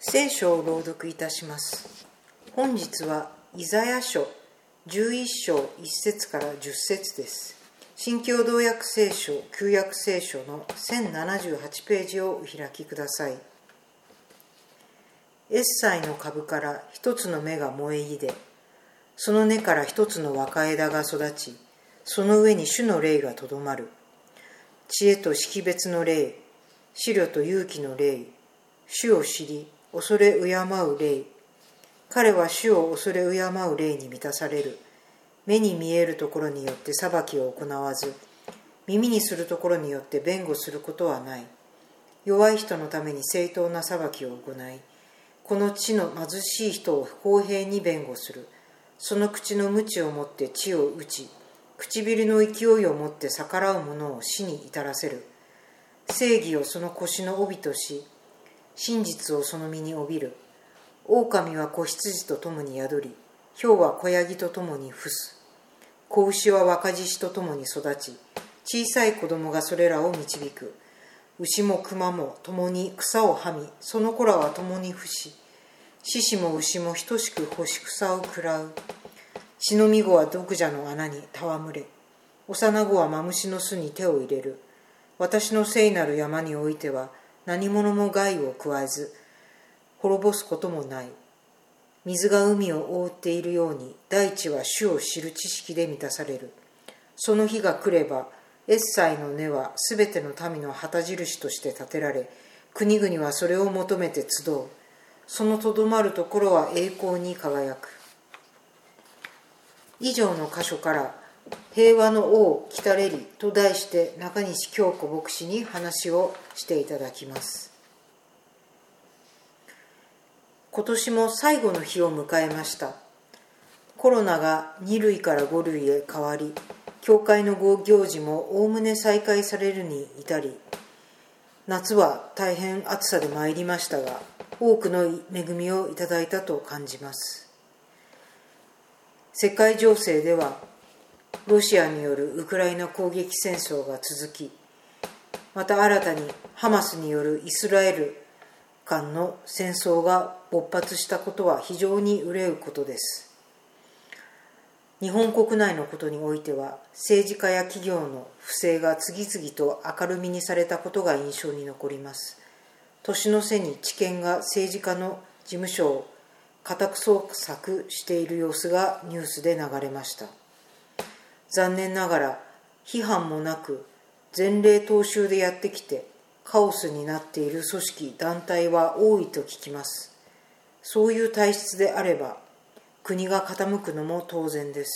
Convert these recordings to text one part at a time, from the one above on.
聖書を朗読いたします。本日はイザヤ書11章1節から10節です。新共同訳聖書旧約聖書の1078ページをお開きください。エッサイの株から一つの芽が燃えいで、その根から一つの若枝が育ち、その上に主の霊がとどまる。知恵と識別の霊、思慮と勇気の霊、主を知り恐れ敬う霊。彼は主を恐れ敬う霊に満たされる。目に見えるところによって裁きを行わず、耳にするところによって弁護することはない。弱い人のために正当な裁きを行い、この地の貧しい人を不公平に弁護する。その口の鞭をもって地を打ち、唇の勢いをもって逆らう者を死に至らせる。正義をその腰の帯とし、真実をその身に帯びる。狼は子羊と共に宿り、豹は子ヤギと共に伏す。子牛は若獅子と共に育ち、小さい子供がそれらを導く。牛も熊も共に草をはみ、その子らは共に伏し、獅子も牛も等しく干し草を食らう。血のみ子は毒蛇の穴に戯れ、幼子はマムシの巣に手を入れる。私の聖なる山においては、何者も害を加えず、滅ぼすこともない。水が海を覆っているように、大地は主を知る知識で満たされる。その日が来れば、エッサイの根はすべての民の旗印として立てられ、国々はそれを求めて集う。そのとどまるところは栄光に輝く。以上の箇所から、平和の王来たれりと題して中西京子牧師に話をしていただきます。今年も最後の日を迎えました。コロナが2類から5類へ変わり、教会の行事もおおむね再開されるに至り、夏は大変暑さで参りましたが、多くの恵みをいただいたと感じます。世界情勢では、ロシアによるウクライナ攻撃戦争が続き、また新たにハマスによるイスラエル間の戦争が勃発したことは非常に憂うことです。日本国内のことにおいては、政治家や企業の不正が次々と明るみにされたことが印象に残ります。年の瀬に地検が政治家の事務所を家宅捜索している様子がニュースで流れました。残念ながら批判もなく前例踏襲でやってきてカオスになっている組織団体は多いと聞きます。そういう体質であれば国が傾くのも当然です。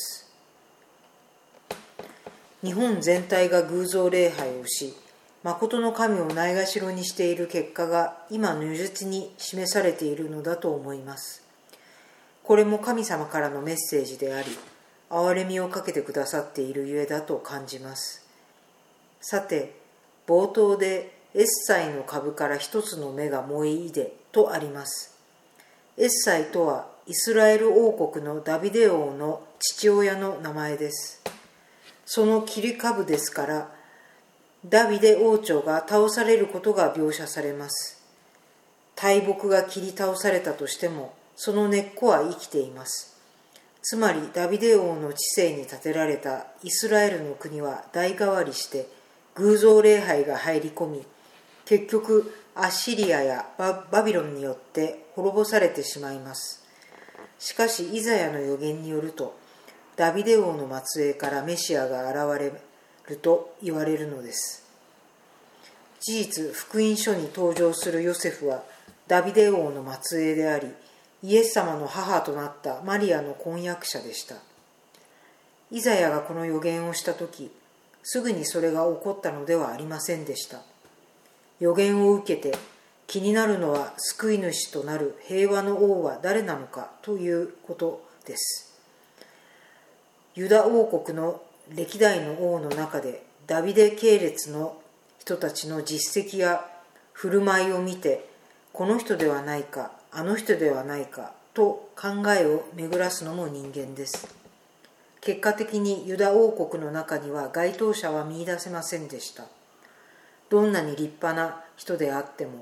日本全体が偶像礼拝をし、誠の神をないがしろにしている結果が今如実に示されているのだと思います。これも神様からのメッセージであり、憐れみをかけてくださっているゆえだと感じます。さて、冒頭でエッサイの株から一つの芽が燃えいでとあります。エッサイとはイスラエル王国のダビデ王の父親の名前です。その切り株ですから、ダビデ王朝が倒されることが描写されます。大木が切り倒されたとしても、その根っこは生きています。つまりダビデ王の治世に建てられたイスラエルの国は代替わりして偶像礼拝が入り込み、結局アッシリアやバビロンによって滅ぼされてしまいます。しかしイザヤの預言によると、ダビデ王の末裔からメシアが現れると言われるのです。事実、福音書に登場するヨセフはダビデ王の末裔であり、イエス様の母となったマリアの婚約者でした。イザヤがこの預言をしたとき、すぐにそれが起こったのではありませんでした。預言を受けて、気になるのは救い主となる平和の王は誰なのかということです。ユダ王国の歴代の王の中で、ダビデ系列の人たちの実績や振る舞いを見て、この人ではないか、あの人ではないかと考えを巡らすのも人間です。結果的にユダ王国の中には該当者は見出せませんでした。どんなに立派な人であっても、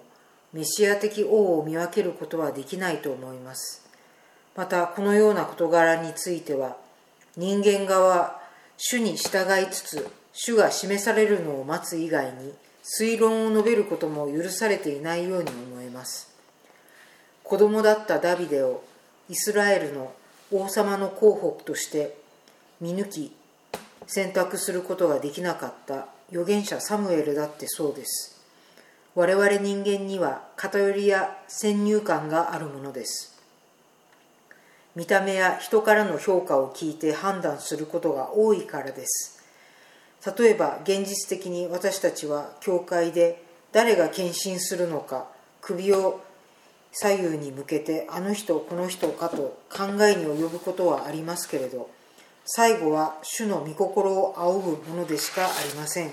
メシア的王を見分けることはできないと思います。またこのような事柄については、人間側は主に従いつつ主が示されるのを待つ以外に推論を述べることも許されていないように思えます。子供だったダビデをイスラエルの王様の候補として見抜き選択することができなかった預言者サムエルだってそうです。我々人間には偏りや先入観があるものです。見た目や人からの評価を聞いて判断することが多いからです。例えば現実的に私たちは教会で誰が献身するのか首を左右に向けてあの人この人かと考えに及ぶことはありますけれど、最後は主の御心を仰ぐものでしかありません。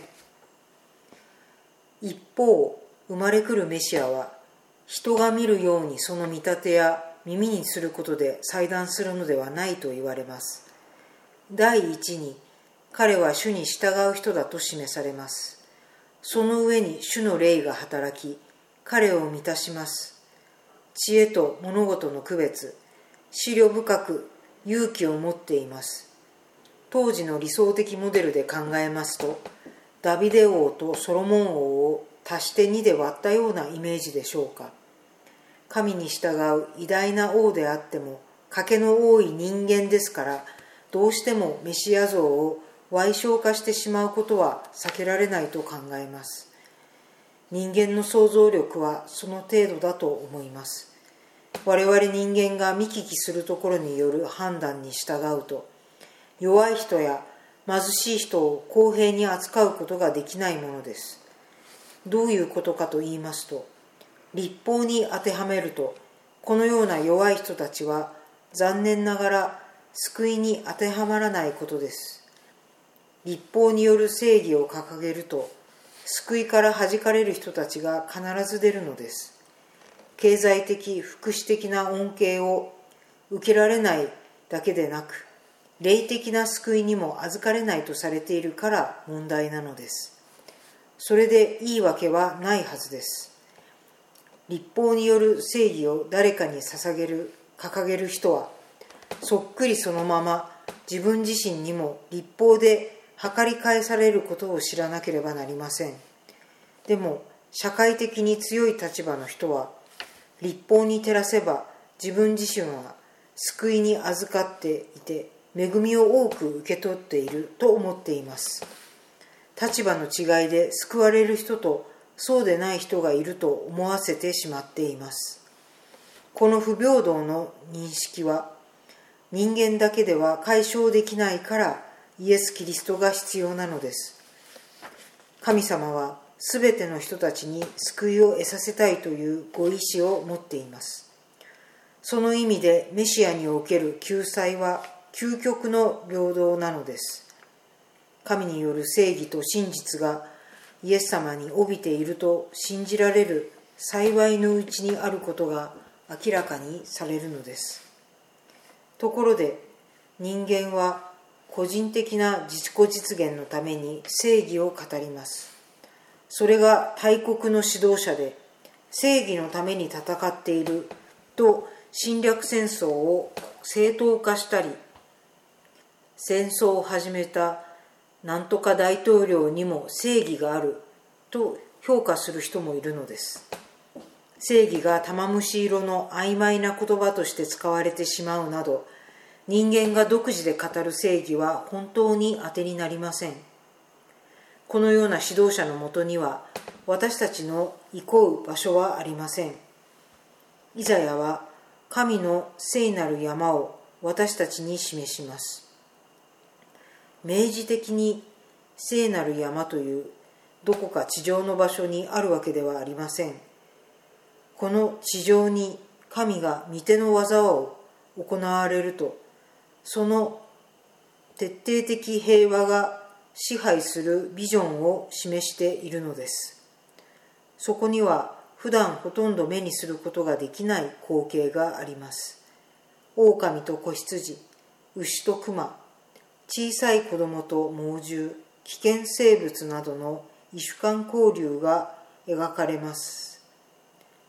一方、生まれ来るメシアは人が見るようにその見立てや耳にすることで裁断するのではないと言われます。第一に、彼は主に従う人だと示されます。その上に主の霊が働き、彼を満たします。知恵と物事の区別、思慮深く勇気を持っています。当時の理想的モデルで考えますと、ダビデ王とソロモン王を足して2で割ったようなイメージでしょうか。神に従う偉大な王であっても賭けの多い人間ですから、どうしてもメシア像を歪小化してしまうことは避けられないと考えます。人間の想像力はその程度だと思います。我々人間が見聞きするところによる判断に従うと、弱い人や貧しい人を公平に扱うことができないものです。どういうことかと言いますと、律法に当てはめると、このような弱い人たちは残念ながら救いに当てはまらないことです。律法による正義を掲げると、救いから弾かれる人たちが必ず出るのです。経済的、福祉的な恩恵を受けられないだけでなく、霊的な救いにも預かれないとされているから問題なのです。それでいいわけはないはずです。律法による正義を誰かに掲げる人は、そっくりそのまま自分自身にも律法で計り返されることを知らなければなりません。でも社会的に強い立場の人は、律法に照らせば自分自身は救いに預かっていて恵みを多く受け取っていると思っています。立場の違いで救われる人とそうでない人がいると思わせてしまっています。この不平等の認識は人間だけでは解消できないからイエス・キリストが必要なのです。神様はすべての人たちに救いを得させたいというご意志を持っています。その意味でメシアにおける救済は究極の平等なのです。神による正義と真実がイエス様に帯びていると信じられる幸いのうちにあることが明らかにされるのです。ところで人間は個人的な自己実現のために正義を語ります。それが大国の指導者で正義のために戦っていると侵略戦争を正当化したり、戦争を始めたなんとか大統領にも正義があると評価する人もいるのです。正義が玉虫色の曖昧な言葉として使われてしまうなど、人間が独自で語る正義は本当に当てになりません。このような指導者のもとには私たちの憩う場所はありません。イザヤは神の聖なる山を私たちに示します。明示的に聖なる山というどこか地上の場所にあるわけではありません。この地上に神が御手の技を行われると、その徹底的平和が支配するビジョンを示しているのです。そこには普段ほとんど目にすることができない光景があります。狼と子羊、牛と熊、小さい子供と猛獣、危険生物などの異種間交流が描かれます。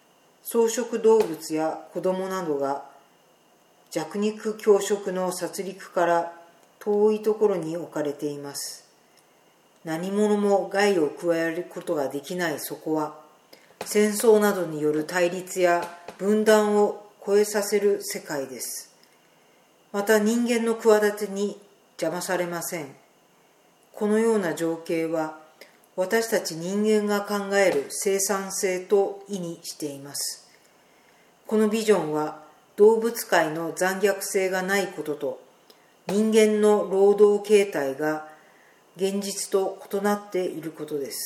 草食動物や子供などが弱肉強食の殺戮から遠いところに置かれています。何者も害を加えることができないそこは、戦争などによる対立や分断を超えさせる世界です。また人間の企てに邪魔されません。このような情景は、私たち人間が考える生産性と意にしています。このビジョンは、動物界の残虐性がないことと、人間の労働形態が現実と異なっていることです。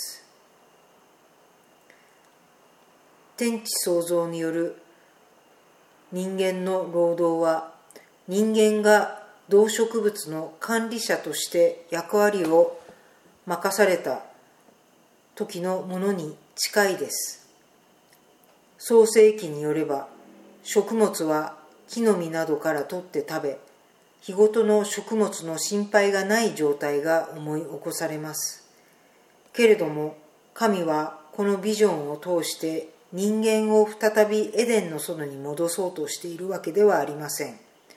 天地創造による人間の労働は、人間が動植物の管理者として役割を任された時のものに近いです。創世記によれば、食物は木の実などから取って食べ、日ごとの食物の心配がない状態が思い起こされます。けれども、神はこのビジョンを通して人間を再びエデンの園に戻そうとしているわけではありません。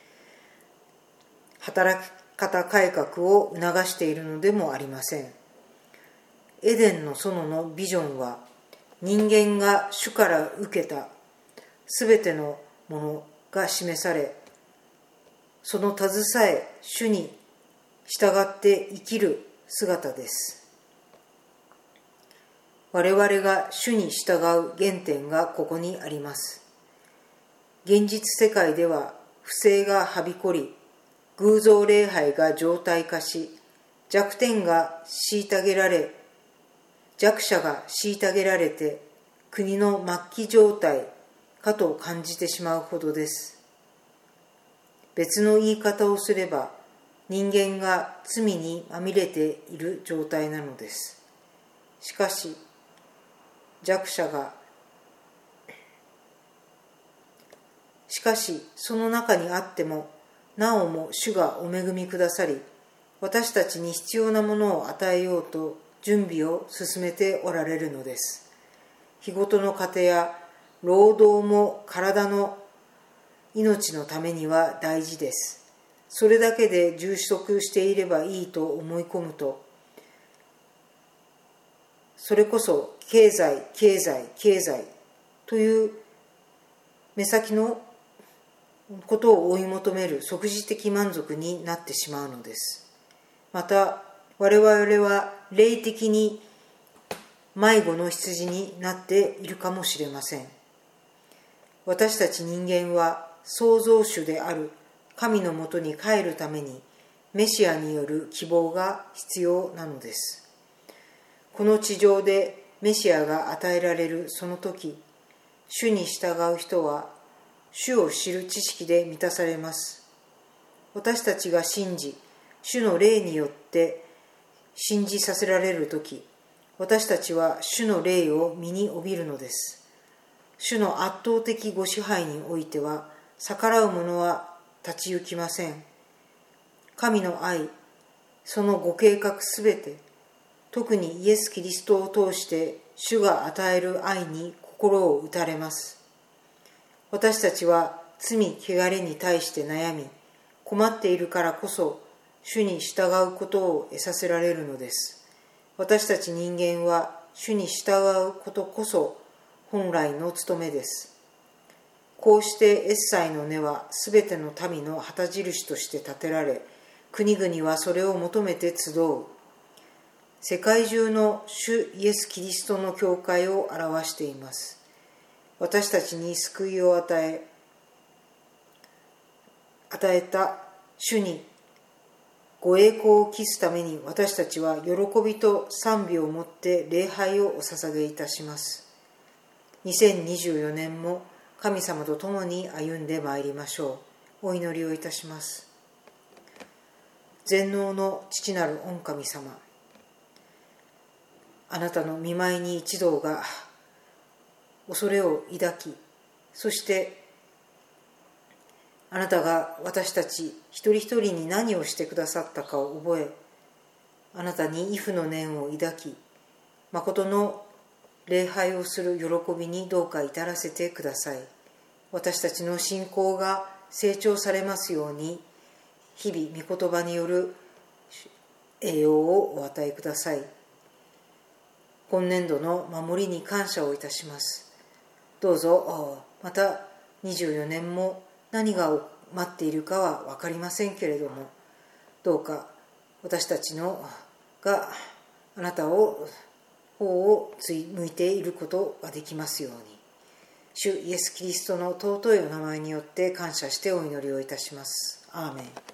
働き方改革を促しているのでもありません。エデンの園のビジョンは、人間が主から受けたすべてのものが示され、その携え主に従って生きる姿です。我々が主に従う原点がここにあります。現実世界では不正がはびこり、偶像礼拝が常態化し、弱者が虐げられて、国の末期状態かと感じてしまうほどです。別の言い方をすれば、人間が罪にまみれている状態なのです。しかし、その中にあっても、なおも主がお恵みくださり、私たちに必要なものを与えようと準備を進めておられるのです。日ごとの糧や労働も体の命のためには大事です。それだけで充足していればいいと思い込むと、それこそ経済という目先のことを追い求める即時的満足になってしまうのです。また我々は霊的に迷子の羊になっているかもしれません。私たち人間は創造主である神のもとに帰るためにメシアによる希望が必要なのです。この地上でメシアが与えられるその時、主に従う人は主を知る知識で満たされます。私たちが信じ、主の霊によって信じさせられるとき、私たちは主の霊を身に帯びるのです。主の圧倒的ご支配においては、逆らう者は立ち行きません。神の愛、そのご計画すべて、特にイエス・キリストを通して主が与える愛に心を打たれます。私たちは罪・汚れに対して悩み、困っているからこそ主に従うことを得させられるのです。私たち人間は主に従うことこそ本来の務めです。こうしてエッサイの根はすべての民の旗印として立てられ、国々はそれを求めて集う。世界中の主イエス・キリストの教会を表しています。私たちに救いを与えた主にご栄光を期すために、私たちは喜びと賛美をもって礼拝をお捧げいたします。2024年も神様と共に歩んでまいりましょう。お祈りをいたします。全能の父なる御神様、あなたの御前に一同が恐れを抱き、そしてあなたが私たち一人一人に何をしてくださったかを覚え、あなたに畏怖の念を抱き、誠の礼拝をする喜びにどうか至らせてください。私たちの信仰が成長されますように、日々御言葉による栄養をお与えください。今年度の守りに感謝をいたします。どうぞまた24年も何が待っているかは分かりませんけれども、どうか私たちのがあなたを方を向いていることができますように、主イエス・キリストの尊いお名前によって感謝してお祈りをいたします。アーメン。